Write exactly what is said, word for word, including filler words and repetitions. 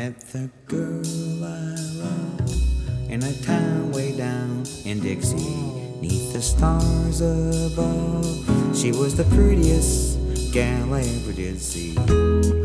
met the girl I love in a town way down in Dixie, neath the stars above. She was the prettiest gal I ever did see.